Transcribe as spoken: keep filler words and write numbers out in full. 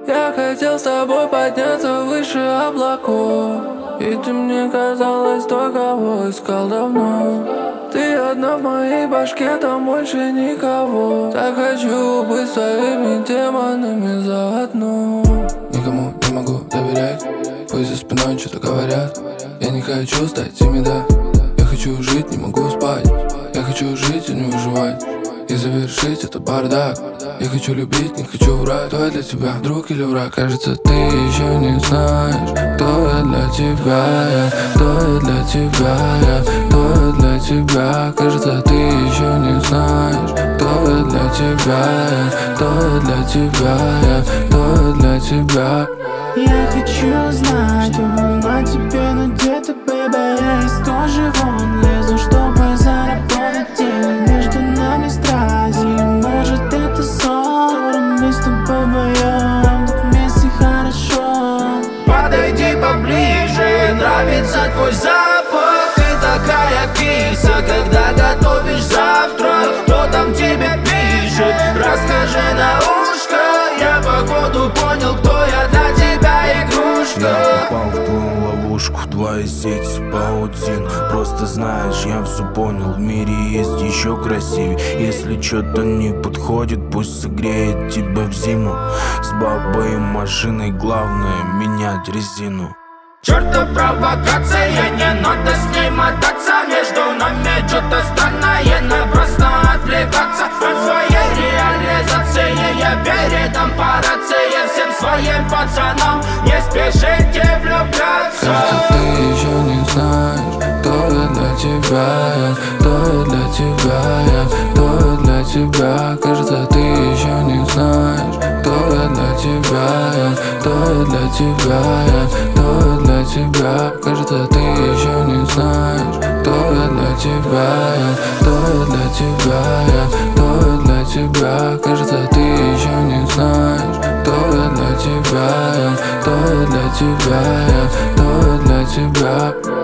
Я хотел с тобой подняться выше облаков, и ты мне казалась той, кого искал давно. Ты одна в моей башке, там больше никого. Так хочу быть с твоими демонами заодно. Никому не могу доверять, пусть за спиной что-то говорят. Я не хочу стать ими, да. Я хочу жить, не могу спать. Я хочу жить и не выживать, и завершить это бардак. Я хочу любить, не хочу врать. Кто я для тебя, друг или враг? Кажется, ты еще не знаешь, кто я для тебя, я, кто я для тебя, я, кто я для тебя. Кажется, ты еще не знаешь, кто я для тебя, я, кто я для тебя, я, кто я для тебя. Я хочу знать, он на тебе надето, бэйбэ. Я из кожи вон лезу, чтобы заработать денег. Между нами страсть, или может это сон? Мы с тобой вдвоем, так вместе хорошо. Подойди поближе, нравится твой запах. Ты такая киса, когда готовишь завтрак. Кто там тебе пишет? Расскажи на ушко. Я походу понял, кто я для тебя, игрушка. Я попал в твою ловушку, твоя сеть, паутин. Просто знаешь, я все понял, в мире есть еще красивее. Если что-то не подходит, пусть согреет тебя в зиму. С бабой и машиной главное менять резину. Чёрта провокация, не надо с ней мотаться. Между нами что-то странное, надо просто отвлекаться от своей реализации. Я передам по рации всем своим пацанам: не спешите влюбляться. Кажется, ты еще не знаешь, кто я для тебя, я, кто я для тебя, я, кто я для тебя. Кажется, ты еще не знаешь, кто я для тебя, я, кто я для тебя, я, кто я для тебя. Кажется, ты еще не знаешь, кто я для тебя, я, кто я для тебя, я, кто я для тебя. Кажется, ты еще не знаешь, кто я для тебя, я, кто я для тебя, я, кто я для тебя.